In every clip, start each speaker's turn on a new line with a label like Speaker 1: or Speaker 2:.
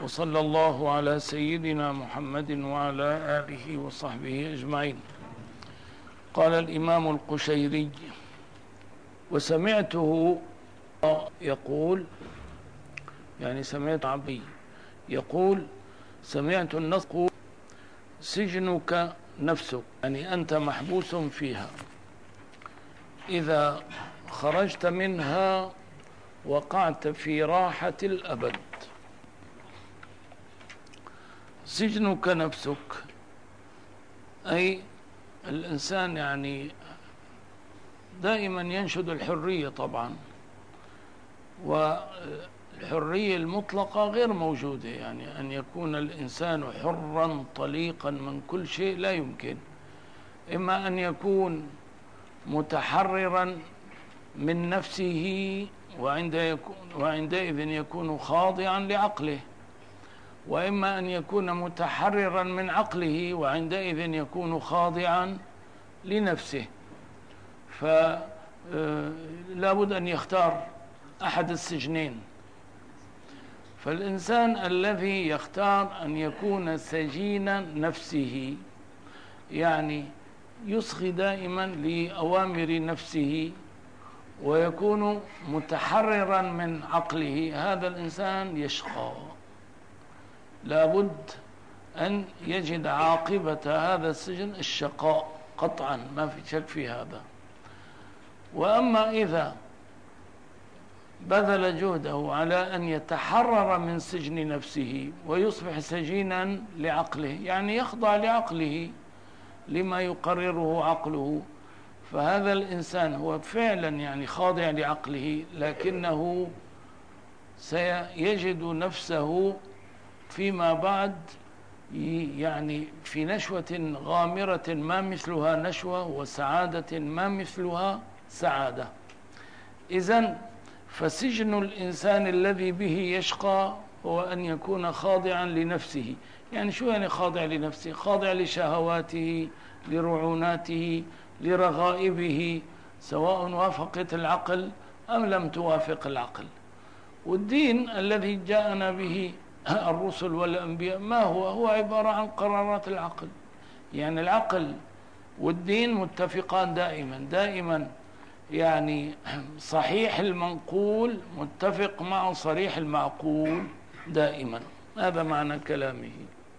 Speaker 1: وصلى الله على سيدنا محمد وعلى آله وصحبه أجمعين. قال الإمام القشيري: وسمعته يقول، يعني سمعت عبي يقول: سمعت النص يقول: سجنك نفسك، يعني أنت محبوس فيها، إذا خرجت منها وقعت في راحة الأبد. سجنك نفسك، أي الإنسان يعني دائما ينشد الحرية طبعا، والحرية المطلقة غير موجودة، يعني أن يكون الإنسان حرا طليقا من كل شيء لا يمكن. إما أن يكون متحررا من نفسه وعندئذ يكون خاضعا لعقله، وإما أن يكون متحررا من عقله وعندئذ يكون خاضعا لنفسه. فلا بد أن يختار أحد السجنين. فالإنسان الذي يختار أن يكون سجين نفسه، يعني يصغي دائما لأوامر نفسه ويكون متحررا من عقله، هذا الإنسان يشقى، لابد أن يجد عاقبة هذا السجن الشقاء قطعا، ما في شك في هذا. وأما إذا بذل جهده على أن يتحرر من سجن نفسه ويصبح سجينا لعقله، يعني يخضع لعقله لما يقرره عقله، فهذا الإنسان هو فعلا يعني خاضع لعقله، لكنه سيجد نفسه فيما بعد يعني في نشوة غامرة ما مثلها نشوة، وسعادة ما مثلها سعادة. إذن فسجن الإنسان الذي به يشقى هو أن يكون خاضعا لنفسه. يعني شو يعني خاضع لنفسه؟ خاضع لشهواته، لرعوناته، لرغائبه، سواء وافقت العقل أم لم توافق العقل. والدين الذي جاءنا به الرسل والأنبياء ما هو عبارة عن قرارات العقل. يعني العقل والدين متفقان دائما، يعني صحيح المنقول متفق مع صريح المعقول دائما. هذا معنى كلامه.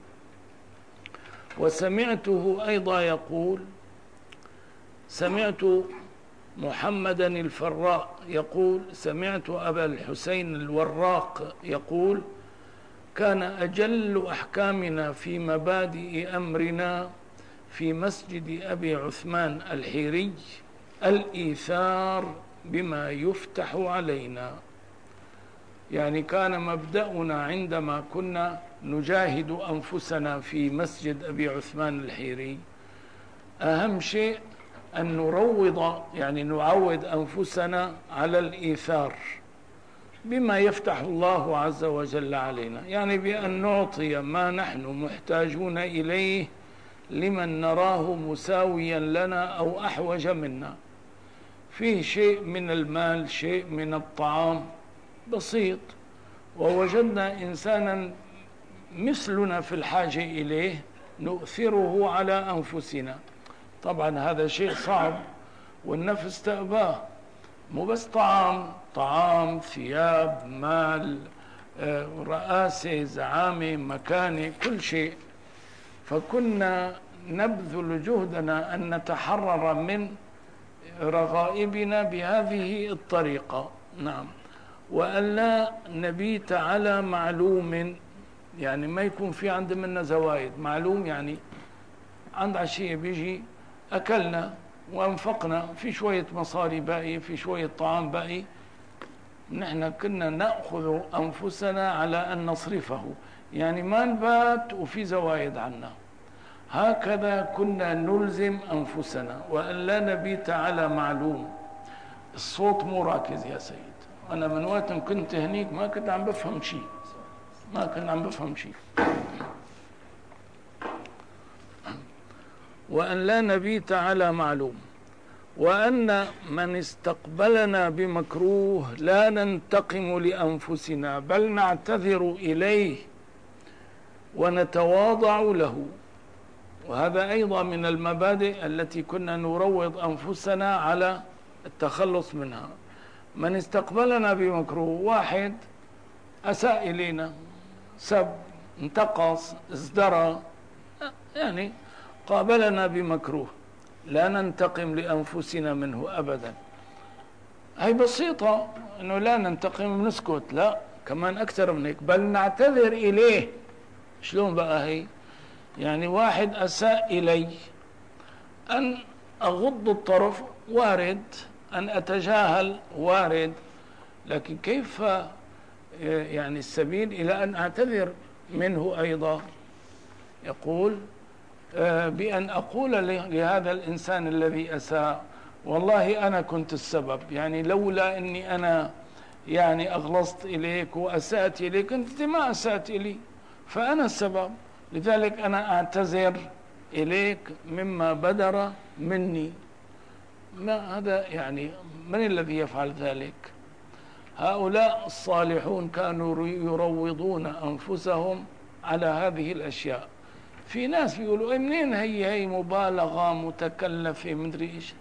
Speaker 1: وسمعته أيضا يقول: سمعت محمدا الفراء يقول: سمعت أبا الحسين الوراق يقول: كان أجل أحكامنا في مبادئ أمرنا في مسجد أبي عثمان الحيري الإيثار بما يفتح علينا. يعني كان مبدأنا عندما كنا نجاهد أنفسنا في مسجد أبي عثمان الحيري، أهم شيء أن نروض، يعني نعود أنفسنا على الإيثار بما يفتح الله عز وجل علينا، يعني بأن نعطي ما نحن محتاجون إليه لمن نراه مساويا لنا أو أحوج منا. فيه شيء من المال، شيء من الطعام بسيط، ووجدنا إنسانا مثلنا في الحاجة إليه نؤثره على أنفسنا. طبعا هذا شيء صعب والنفس تأباه، مو بس طعام، ثياب، مال، رئاسة، زعامة، مكانة، كل شيء. فكنا نبذل جهدنا أن نتحرر من رغائبنا بهذه الطريقة. نعم. وأن لا نبيت على معلوم، يعني ما يكون في عند منا زوايد. معلوم يعني عند عشية بيجي أكلنا وانفقنا في شوية مصاري باقي، في شوية طعام باقي، نحن كنا نأخذ أنفسنا على أن نصرفه، يعني ما نبات وفي زوايد عنا. هكذا كنا نلزم أنفسنا، وأن لا نبيت على معلوم. الصوت مو راكز يا سيد، أنا من وقت كنت هنيك ما كنت عم بفهم شيء. وأن لا نبيت على معلوم، وأن من استقبلنا بمكروه لا ننتقم لأنفسنا بل نعتذر إليه ونتواضع له. وهذا أيضا من المبادئ التي كنا نروض أنفسنا على التخلص منها. من استقبلنا بمكروه، واحد أساء إلينا، سب، انتقص، ازدرى، يعني قابلنا بمكروه، لا ننتقم لأنفسنا منه أبدا. هي بسيطة، أنه لا ننتقم نسكت، لا، كمان أكثر من هيك، بل نعتذر إليه. شلون بقى هي؟ يعني واحد أساء إلي، أن أغض الطرف وارد، أن أتجاهل وارد، لكن كيف يعني السبيل إلى أن أعتذر منه أيضا؟ يقول بأن أقول لهذا الإنسان الذي أساء: والله أنا كنت السبب، يعني لولا أني أنا يعني أغلظت إليك وأسأت إليك، أنت ما أسأت إلي، فأنا السبب، لذلك أنا أعتذر إليك مما بدر مني. ما هذا يعني؟ من الذي يفعل ذلك؟ هؤلاء الصالحون كانوا يروضون أنفسهم على هذه الأشياء. في ناس بيقولوا منين هي مبالغة متكلفة مدري إيش.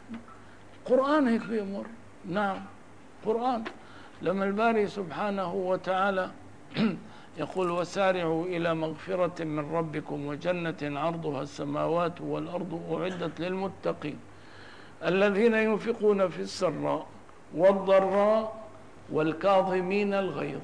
Speaker 1: قرآن هيك بيأمر. نعم، قرآن. لما الباري سبحانه وتعالى يقول: وسارعوا إلى مغفرة من ربكم وجنة عرضها السماوات والأرض أعدت للمتقين الذين ينفقون في السراء والضراء والكاظمين الغيظ.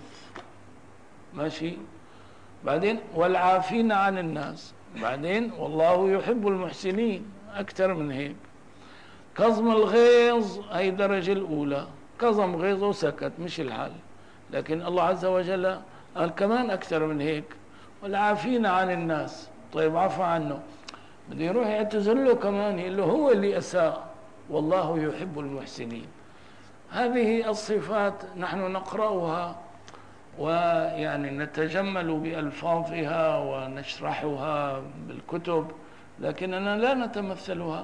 Speaker 1: ماشي. بعدين والعافين عن الناس. بعدين والله يحب المحسنين. أكثر من هيك. كظم الغيظ هي الدرجة الأولى، كظم غيظه وسكت، مش الحل. لكن الله عز وجل قال كمان أكثر من هيك: والعافين عن الناس. طيب عفى عنه، بده يروح يعتذر له كمان، يقول له هو اللي أساء، والله يحب المحسنين. هذه الصفات نحن نقرأها ويعني نتجمل بألفاظها ونشرحها بالكتب، لكننا لا نتمثلها.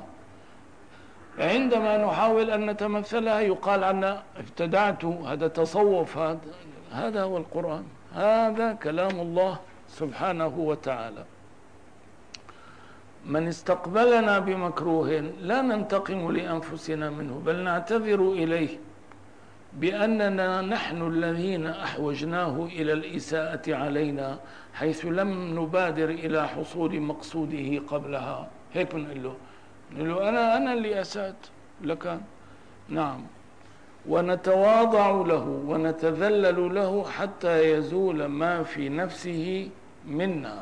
Speaker 1: عندما نحاول أن نتمثلها يقال عنا ابتدعت، هذا تصوف، هذا هو القرآن، هذا كلام الله سبحانه وتعالى. من استقبلنا بمكروه لا ننتقم لأنفسنا منه، بل نعتذر إليه بأننا نحن الذين أحوجناه إلى الإساءة علينا، حيث لم نبادر إلى حصول مقصوده قبلها. هيك بنقول له أنا اللي أسأت لك. نعم. ونتواضع له ونتذلل له حتى يزول ما في نفسه منا.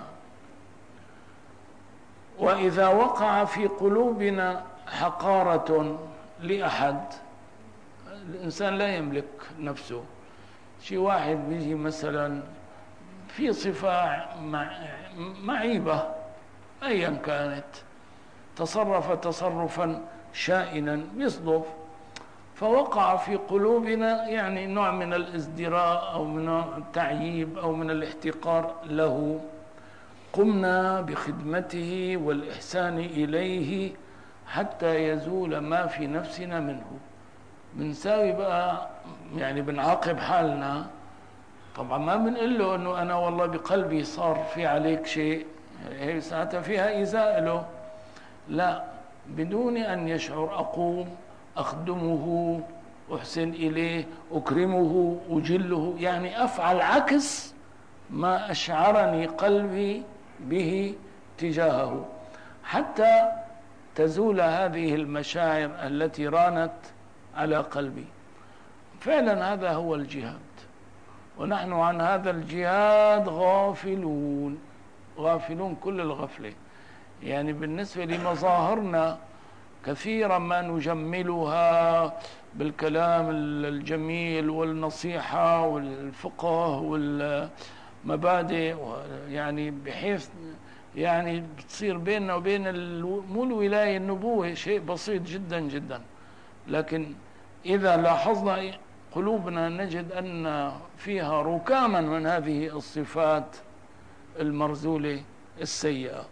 Speaker 1: وإذا وقع في قلوبنا حقارة لأحد، الإنسان لا يملك نفسه. شي واحد بيجي مثلا في صفة معيبة أيا كانت، تصرف تصرفا شائنا يصدف، فوقع في قلوبنا يعني نوع من الازدراء أو من التعييب أو من الاحتقار له، قمنا بخدمته والإحسان إليه حتى يزول ما في نفسنا منه. بنساوي بقى يعني بنعاقب حالنا. طبعا ما بنقول له انه انا والله بقلبي صار في عليك شيء، هي ساعتها فيها ايذاء له. لا، بدون ان يشعر اقوم اخدمه، احسن اليه، اكرمه، اجله، يعني افعل عكس ما اشعرني قلبي به تجاهه، حتى تزول هذه المشاعر التي رانت على قلبي. فعلا هذا هو الجهاد، ونحن عن هذا الجهاد غافلون كل الغفلة. يعني بالنسبة لمظاهرنا كثيرا ما نجملها بالكلام الجميل والنصيحة والفقه والمبادئ، يعني بحيث يعني بتصير بيننا وبين مو الولاية النبوة شيء بسيط جدا جدا. لكن إذا لاحظنا قلوبنا نجد أن فيها ركاما من هذه الصفات المرذولة السيئة.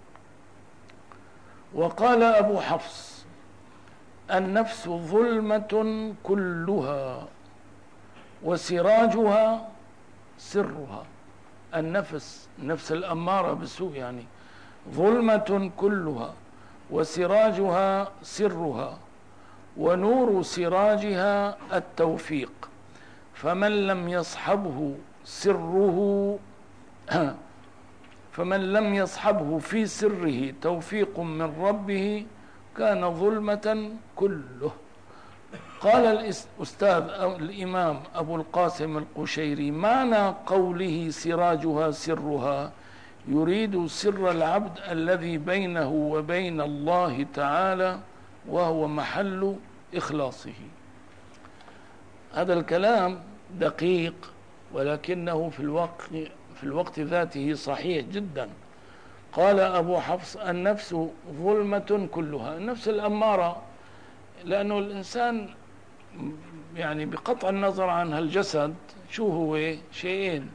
Speaker 1: وقال أبو حفص: النفس ظلمة كلها وسراجها سرها. النفس الأمارة بالسوء يعني ظلمة كلها وسراجها سرها ونور سراجها التوفيق، فمن لم يصحبه سره فمن لم يصحبه في سره توفيق من ربه كان ظلمة كله. قال الأستاذ الإمام أبو القاسم القشيري: معنى قوله سراجها سرها يريد سر العبد الذي بينه وبين الله تعالى، وهو محل إخلاصه. هذا الكلام دقيق، ولكنه في الوقت ذاته صحيح جدا. قال أبو حفص: النفس ظلمة كلها. النفس الأمارة، لأنه الإنسان يعني بقطع النظر عن هالجسد شو هو؟ شيئين: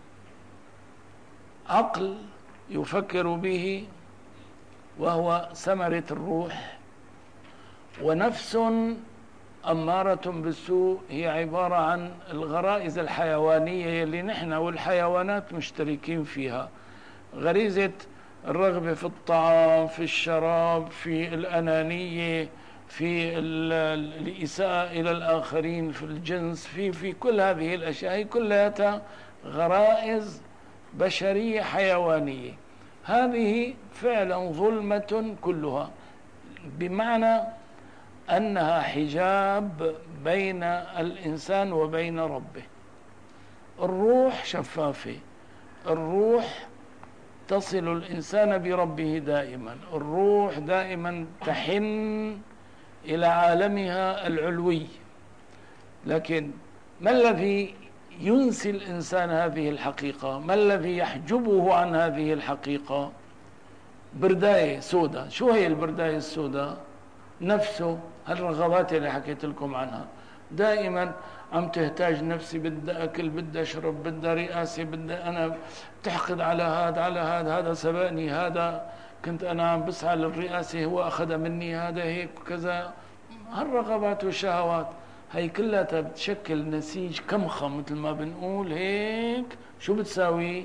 Speaker 1: عقل يفكر به وهو ثمرة الروح، ونفس أمارة بالسوء هي عبارة عن الغرائز الحيوانية اللي نحن والحيوانات مشتركين فيها. غريزة الرغبة في الطعام، في الشراب، في الأنانية، في الإساءة إلى الآخرين، في الجنس، في كل هذه الأشياء، هي كلها غرائز بشرية حيوانية. هذه فعلا ظلمة كلها، بمعنى أنها حجاب بين الإنسان وبين ربه. الروح شفافة، الروح تصل الإنسان بربه دائما، الروح دائما تحن إلى عالمها العلوي. لكن ما الذي ينسي الإنسان هذه الحقيقة؟ ما الذي يحجبه عن هذه الحقيقة؟ برداية سوداء. شو هي البرداية السوداء؟ نفسه، هالرغبات اللي حكيت لكم عنها. دائما عم تحتاج نفسي، بدي أكل، بدي أشرب، بدي رئاسة، بدي أنا تحقد على هذا سبقني، هذا كنت أنا عم بسعى للرئاسة هو أخذ مني، هذا هيك وكذا. هالرغبات والشهوات هي كلها بتشكل نسيج كمخة مثل ما بنقول هيك. شو بتساوي؟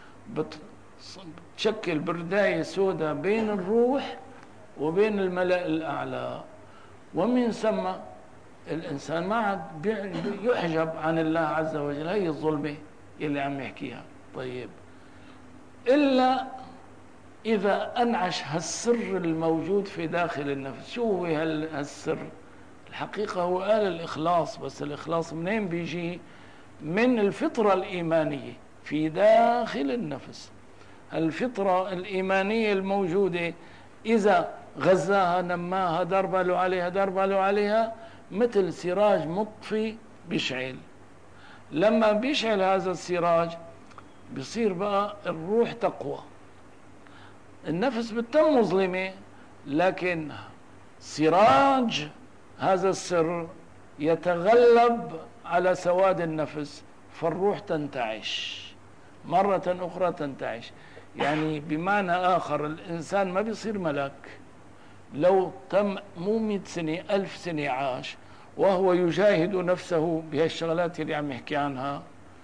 Speaker 1: بتشكل برداية سوداء بين الروح وبين الملأ الأعلى، ومن ثم الإنسان ما عاد يحجب عن الله عز وجل. هي الظلمة اللي عم يحكيها. طيب، إلا إذا أنعش هالسر الموجود في داخل النفس. شو هو هالسر؟ الحقيقة هو قال الإخلاص، بس الإخلاص منين بيجي؟ من الفطرة الإيمانية في داخل النفس. الفطرة الإيمانية الموجودة إذا غزاها، نماها، دربله عليها مثل سراج مطفي بيشعل. لما بيشعل هذا السراج بصير بقى الروح تقوى. النفس بتتم مظلمة، لكن سراج هذا السر يتغلب على سواد النفس، فالروح تنتعش مرة أخرى، تنتعش. يعني بمعنى آخر الإنسان ما بيصير ملك لو تم مو 100 سنة 1000 سنة عاش وهو يجاهد نفسه بهالشغلات اللي عم يحكي عنها.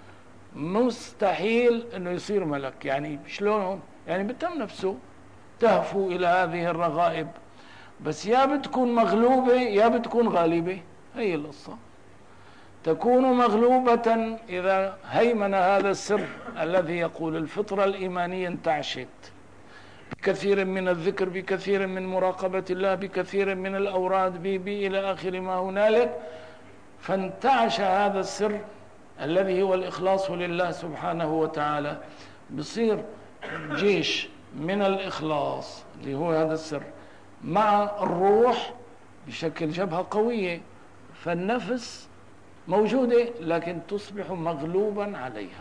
Speaker 1: مستحيل انه يصير ملك. يعني شلون؟ يعني بتم نفسه تهفو الى هذه الرغائب، بس يا بتكون مغلوبة يا بتكون غالبة. هي القصة. تكون مغلوبة إذا هيمن هذا السر الذي يقول الفطرة الإيمانية انتعشت بكثير من الذكر، بكثير من مراقبة الله، بكثير من الأوراد، إلى آخر ما هنالك. فانتعش هذا السر الذي هو الإخلاص لله سبحانه وتعالى. بصير جيش من الإخلاص اللي هو هذا السر مع الروح بشكل جبهة قوية، فالنفس موجودة لكن تصبح مغلوبا عليها،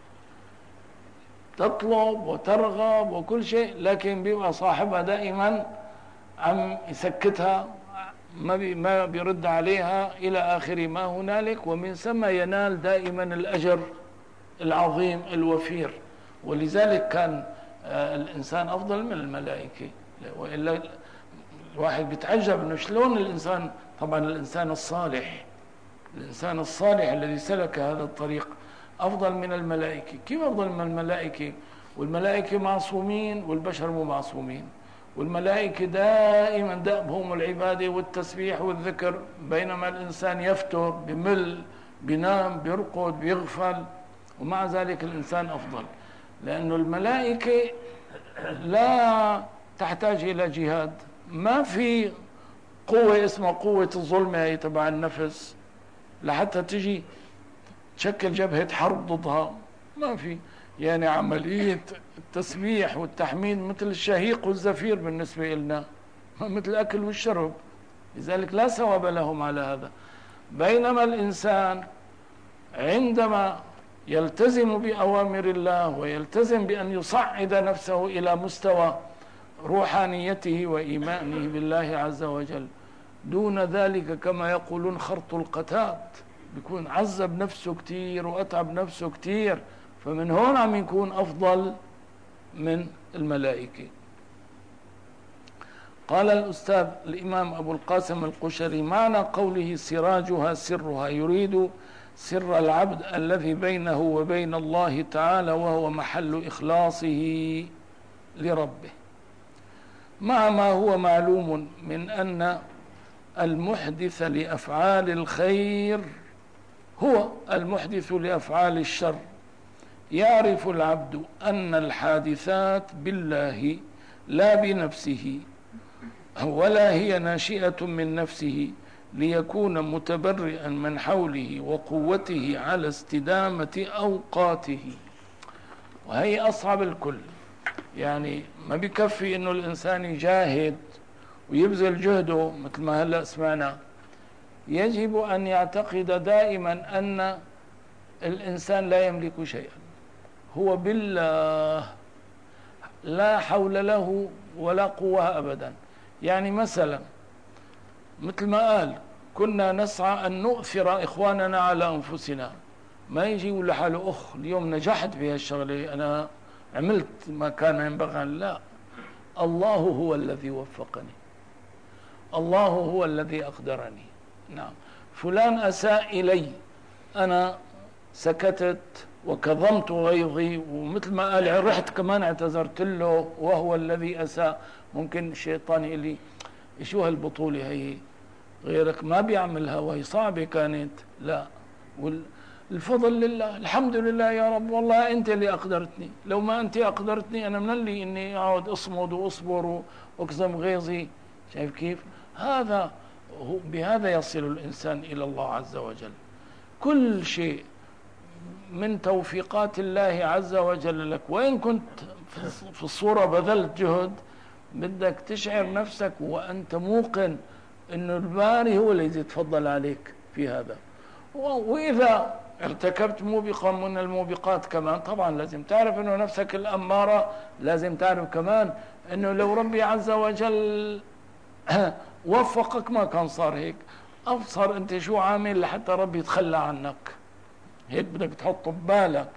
Speaker 1: تطلب وترغب وكل شيء، لكن بيبقى صاحبها دائما عم يسكتها، ما بيرد عليها إلى آخر ما هنالك. ومن ثم ينال دائما الأجر العظيم الوفير. ولذلك كان الإنسان أفضل من الملائكة. وإلا الواحد بيتعجب إنه شلون الإنسان، طبعا الإنسان الصالح الذي سلك هذا الطريق أفضل من الملائكة. كيف أفضل من الملائكة؟ والملائكة معصومين والبشر مو معصومين، والملائكة دائما دأبهم العبادة والتسبيح والذكر، بينما الإنسان يفتر، بمل، بينام، بيرقد، بيغفل، ومع ذلك الإنسان أفضل، لأنه الملائكة لا تحتاج إلى جهاد. ما في قوة اسمها قوة الظلمة هي تبع النفس لحتى تجي تشكل جبهة حرب ضدها، ما في. يعني عملية التسبيح والتحميد مثل الشهيق والزفير بالنسبة لنا، مثل الأكل والشرب، لذلك لا ثواب لهم على هذا. بينما الإنسان عندما يلتزم بأوامر الله ويلتزم بأن يصعد نفسه إلى مستوى روحانيته وإيمانه بالله عز وجل، دون ذلك كما يقولون خرط القتاد، بيكون عذب نفسه كتير وأتعب نفسه كتير، فمن هون عم يكون أفضل من الملائكة. قال الأستاذ الإمام أبو القاسم القشري: معنى قوله سراجها سرها، يريد سر العبد الذي بينه وبين الله تعالى، وهو محل إخلاصه لربه، مع ما هو معلوم من أن المحدث لأفعال الخير هو المحدث لأفعال الشر. يعرف العبد أن الحادثات بالله لا بنفسه، ولا هي ناشئة من نفسه، ليكون متبرئا من حوله وقوته على استدامة أوقاته. وهي أصعب الكل، يعني ما بيكفي إنه الإنسان يجاهد ويبذل جهده مثل ما هلأ سمعنا، يجب أن يعتقد دائما أن الإنسان لا يملك شيئا، هو بالله لا حول له ولا قوة أبدا. يعني مثلا مثل ما قال: كنا نسعى أن نؤثر إخواننا على أنفسنا، ما يجي يقول لحاله أخ اليوم نجحت بهالشغلة، أنا عملت ما كان ينبغي. لا، الله هو الذي وفقني، الله هو الذي أقدرني. نعم، فلان أساء إلي، أنا سكتت وكظمت غيظي، ومثل ما قال رحت كمان اعتذرت له، وهو الذي أساء. ممكن الشيطان يقول لي: شو هالبطولة هي، غيرك ما بيعملها وهي صعبة كانت. لا، والفضل لله، الحمد لله يا رب، والله أنت اللي أقدرتني، لو ما أنت أقدرتني أنا من اللي إني أقعد أصمد وأصبر وأكظم غيظي. شايف كيف؟ هذا بهذا يصل الإنسان إلى الله عز وجل. كل شيء من توفيقات الله عز وجل لك، وإن كنت في الصورة بذلت جهد، بدك تشعر نفسك وأنت موقن أن الباري هو الذي يتفضل عليك في هذا. وإذا ارتكبت موبقا من الموبقات كمان، طبعا لازم تعرف أنه نفسك الأمارة، لازم تعرف كمان أنه لو ربي عز وجل وفقك ما كان صار هيك. أبصر أنت شو عامل لحتى ربي يتخلى عنك، هيك بدك تحط ببالك.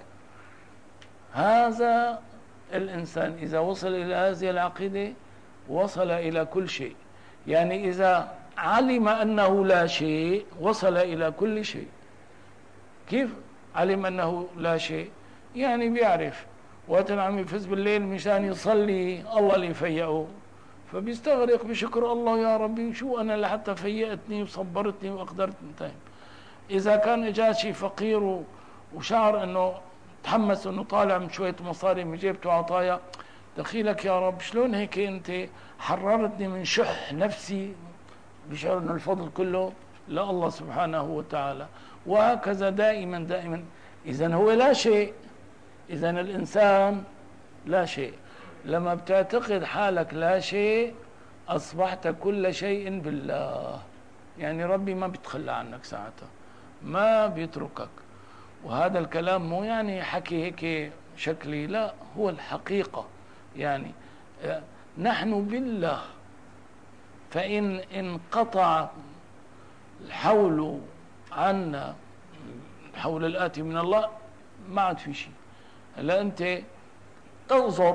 Speaker 1: هذا الإنسان إذا وصل إلى هذه العقيدة وصل إلى كل شيء. يعني إذا علم أنه لا شيء وصل إلى كل شيء. كيف علم أنه لا شيء؟ يعني بيعرف وقت عم يفز بالليل مشان يصلي الله اللي يفيقه، فبيستغرق بشكر الله: يا ربي شو أنا لحتى فيقتني وصبرتني وأقدرتني. طيب، إذا كان إجا شي فقير وشعر أنه تحمس أنه طالع من شوية مصاري من جيبته عطايا، دخيلك يا رب شلون هيك أنت حررتني من شح نفسي، بشعر أن الفضل كله لله سبحانه وتعالى. وهكذا دائما دائما. إذن هو لا شيء، إذن الإنسان لا شيء. لما بتعتقد حالك لا شيء أصبحت كل شيء بالله. يعني ربي ما بيتخلى عنك ساعتها، ما بيتركك. وهذا الكلام مو يعني حكي هيك شكلي، لا، هو الحقيقة. يعني نحن بالله، فإن انقطع الحول عنا، الحول الآتي من الله، ما عاد في شيء. هلا أنت تنظر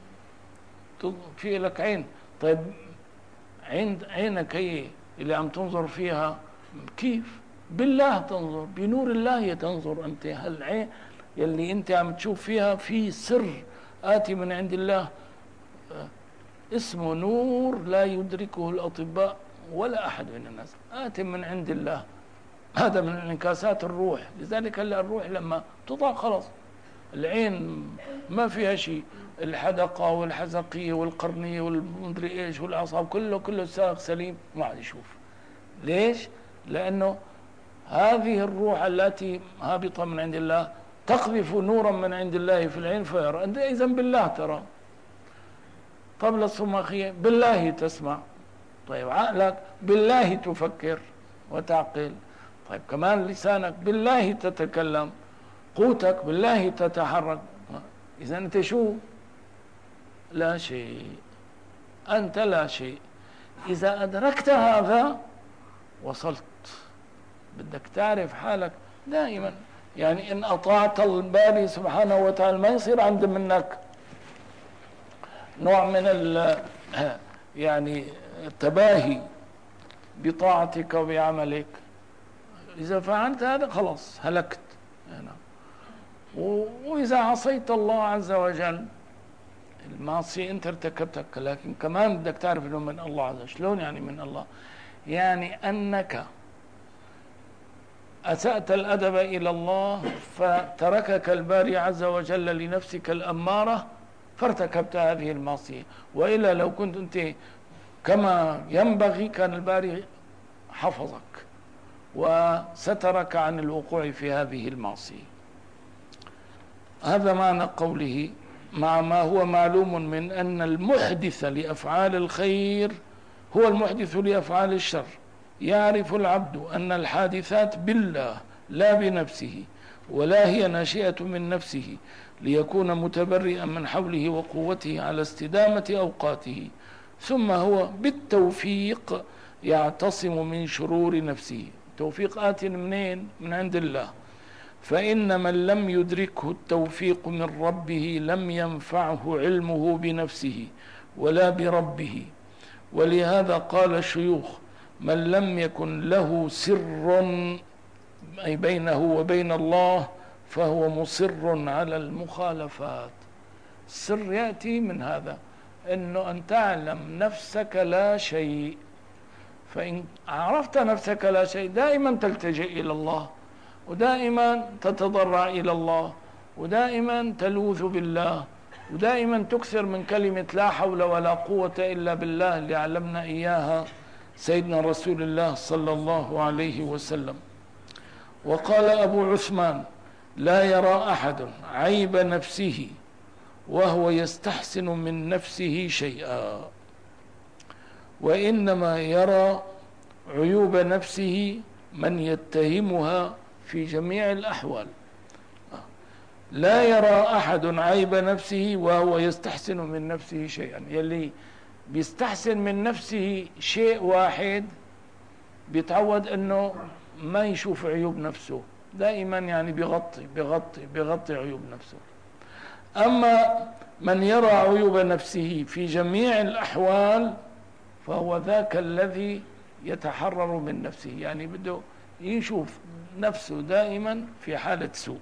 Speaker 1: في لك عين، طيب عينك هي اللي عم تنظر فيها كيف؟ بالله تنظر، بنور الله تنظر. أنت هالعين يلي أنت عم تشوف فيها في سر آتي من عند الله، اسمه نور لا يدركه الأطباء ولا أحد من الناس، آتي من عند الله. هذا من انعكاسات الروح. لذلك هلا الروح لما تطلع خلاص العين ما فيها شيء، الحدقة والحزقية والقرنية والمدري ايش والأعصاب كله ساق سليم، ما عاد يشوف. ليش؟ لأنه هذه الروح التي هابطة من عند الله تقذف نورا من عند الله في العين فيرى. أنت إذا بالله ترى. طب الصماخية بالله تسمع، طيب عقلك بالله تفكر وتعقل، طيب كمان لسانك بالله تتكلم، قوتك بالله تتحرك. إذا أنت شو؟ لا شيء، أنت لا شيء. إذا أدركت هذا وصلت. بدك تعرف حالك دائما، يعني إن أطاعت الباري سبحانه وتعالى ما يصير عند منك نوع من يعني التباهي بطاعتك وبعملك. إذا فعلت هذا خلاص هلكت. وإذا عصيت الله عز وجل، المعصية أنت ارتكبتك، لكن كمان بدك تعرف أنه من الله عز وجل. شلون يعني من الله؟ يعني أنك أسأت الأدب إلى الله فتركك الباري عز وجل لنفسك الأمارة فارتكبت هذه المعصية. وإلا لو كنت أنت كما ينبغي كان الباري حفظك وسترك عن الوقوع في هذه المعصية. هذا معنى قوله مع ما هو معلوم من أن المحدث لأفعال الخير هو المحدث لأفعال الشر. يعرف العبد أن الحادثات بالله لا بنفسه، ولا هي ناشئة من نفسه، ليكون متبرئا من حوله وقوته على استدامة أوقاته. ثم هو بالتوفيق يعتصم من شرور نفسه. توفيق آت منين؟ من عند الله. فإن من لم يدركه التوفيق من ربه لم ينفعه علمه بنفسه ولا بربه. ولهذا قال الشيوخ: من لم يكن له سر أي بينه وبين الله فهو مصر على المخالفات. السر يأتي من هذا، أنه أن تعلم نفسك لا شيء. فإن عرفت نفسك لا شيء دائما تلتجئ إلى الله، ودائما تتضرع إلى الله، ودائما تلوذ بالله، ودائما تكثر من كلمة لا حول ولا قوة إلا بالله اللي علمنا إياها سيدنا رسول الله صلى الله عليه وسلم. وقال أبو عثمان: لا يرى أحد عيب نفسه وهو يستحسن من نفسه شيئا، وإنما يرى عيوب نفسه من يتهمها في جميع الأحوال. لا يرى أحد عيب نفسه وهو يستحسن من نفسه شيئا. يلي بيستحسن من نفسه شيء واحد بيتعود أنه ما يشوف عيوب نفسه دائما، يعني بيغطي عيوب نفسه. أما من يرى عيوب نفسه في جميع الأحوال فهو ذاك الذي يتحرر من نفسه، يعني بده يشوف نفسه دائما في حالة سوء.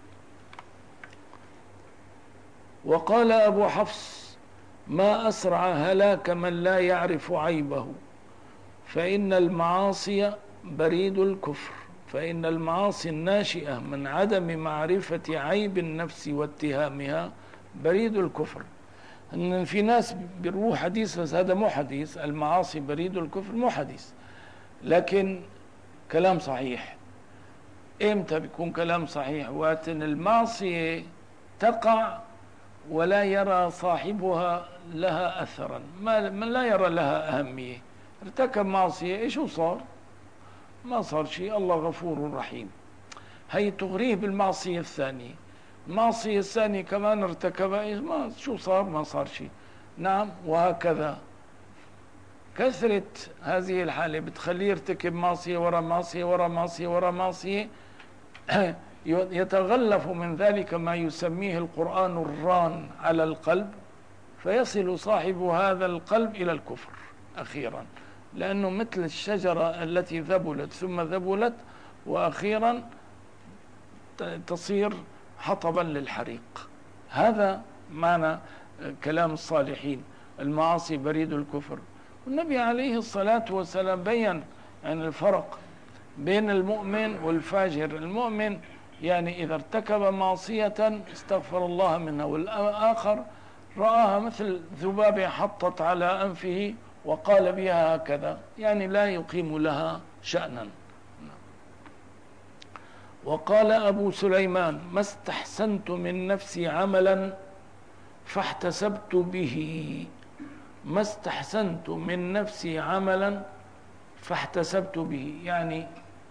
Speaker 1: وقال أبو حفص: ما أسرع هلاك من لا يعرف عيبه، فإن المعاصي بريد الكفر. فإن المعاصي الناشئة من عدم معرفة عيب النفس واتهامها بريد الكفر. إن في ناس بيروح حديث، بس هذا مو حديث. المعاصي بريد الكفر مو حديث، لكن كلام صحيح. إمتى بيكون كلام صحيح؟ وقت إن المعصية تقع ولا يرى صاحبها لها أثرا، من لا يرى لها أهمية. ارتكب معصية، إيش صار؟ ما صار شيء، الله غفور رحيم. هي تغريه بالمعصية الثانية. المعصية الثانية كمان ارتكبها، ما شو صار؟ ما صار شيء. نعم، وهكذا. كثرة هذه الحالة بتخليه يرتكب معصية ورا معصية ورا معصية ورا معصية، يتغلف من ذلك ما يسميه القرآن الران على القلب، فيصل صاحب هذا القلب إلى الكفر أخيرا، لأنه مثل الشجرة التي ذبلت ثم ذبلت وأخيرا تصير حطبا للحريق. هذا معنى كلام الصالحين، المعاصي بريد الكفر. والنبي عليه الصلاة والسلام بيّن يعني الفرق بين المؤمن والفاجر. المؤمن يعني إذا ارتكب معصية استغفر الله منها، والآخر رآها مثل ذبابة حطت على أنفه وقال بها هكذا، يعني لا يقيم لها شأنا. وقال أبو سليمان: ما استحسنت من نفسي عملا فاحتسبت به. ما استحسنت من نفسي عملا فاحتسبت به، يعني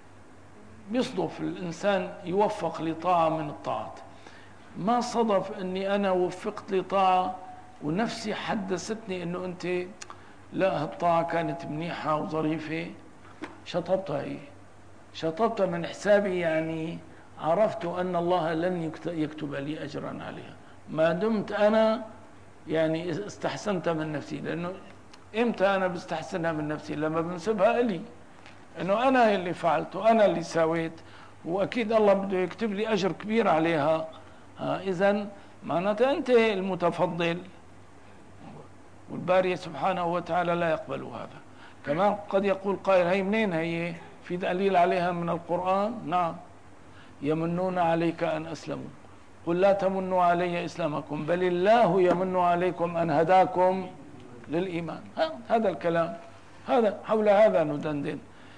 Speaker 1: بيصدف الإنسان يوفق لطاعة من الطاعات. ما صدف أني أنا وفقت لطاعة ونفسي حدثتني أنه أنت لا هالطاعة كانت منيحة وظريفة، شطبتها هي، شطبتها من حسابي، يعني عرفت أن الله لن يكتب لي أجرا عليها ما دمت أنا يعني استحسنت من نفسي. لأنه إمتى أنا بستحسنها من نفسي؟ لما بنسبها إلي، أنه أنا اللي فعلت وأنا اللي سويت، وأكيد الله بده يكتب لي أجر كبير عليها. إذن معناتها أنت المتفضل، والباري سبحانه وتعالى لا يقبل هذا. كمان قد يقول قائل: هي منين هي؟ في دليل عليها من القرآن؟ نعم. يمنون عليك أن أسلموا قل لا تمنوا علي إسلامكم بل الله يمن عليكم أن هداكم للإيمان. هذا الكلام، هذا حول هذا ندندن.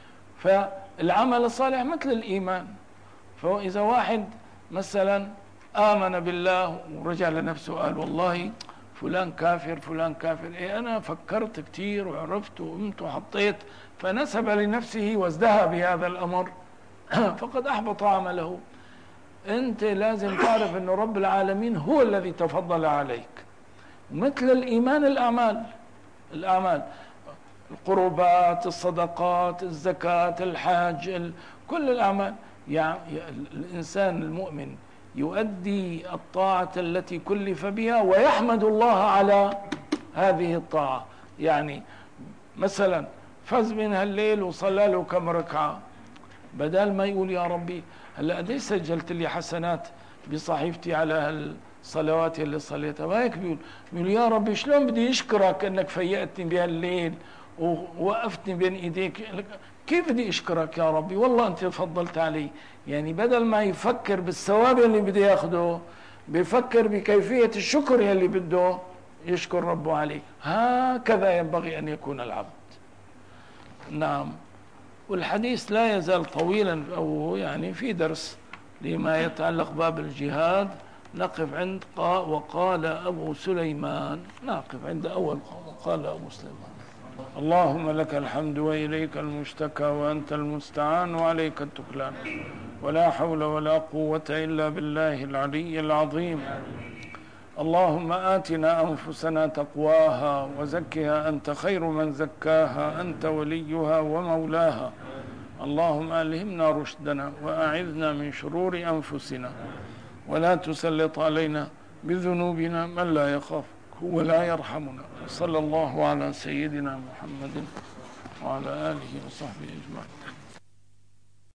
Speaker 1: فالعمل الصالح مثل الإيمان. فإذا واحد مثلا آمن بالله ورجع لنفسه قال والله فلان كافر فلان كافر، إيه أنا فكرت كتير وعرفت وقمت وحطيت، فنسب لنفسه وازدهى بهذا الأمر فقد أحبط عمله. أنت لازم تعرف أن رب العالمين هو الذي تفضل عليك. مثل الإيمان الأعمال، القربات، الصدقات، الزكاة، الحج، كل الأعمال. يعني الإنسان المؤمن يؤدي الطاعة التي كلف بها ويحمد الله على هذه الطاعة. يعني مثلا فاز من هالليل وصلى له كم ركعة، بدل ما يقول يا ربي هلا قديش سجلت لي حسنات بصحيفتي على هالصلوات اللي صليتها، ما هيك بيقول يا ربي شلون بدي اشكرك انك فيقتني بهالليل ووقفتني بين ايديك، كيف بدي اشكرك يا ربي، والله انت فضلت علي. يعني بدل ما يفكر بالثواب اللي بده ياخده بيفكر بكيفية الشكر اللي بده يشكر ربه عليه. هكذا ينبغي ان يكون العبد. نعم. والحديث لا يزال طويلا، أو يعني في درس لما يتعلق باب الجهاد. نقف عند وقال أبو سليمان، نقف عند أول وقال أبو سليمان. اللهم لك الحمد وإليك المشتكى وأنت المستعان وعليك التكلان، ولا حول ولا قوة إلا بالله العلي العظيم. اللهم آتنا أنفسنا تقواها وزكها أنت خير من زكاها أنت وليها ومولاها. اللهم ألهمنا رشدنا وأعذنا من شرور أنفسنا، ولا تسلط علينا بذنوبنا من لا يخافك ولا يرحمنا. صلى الله على سيدنا محمد وعلى آله وصحبه أجمعين.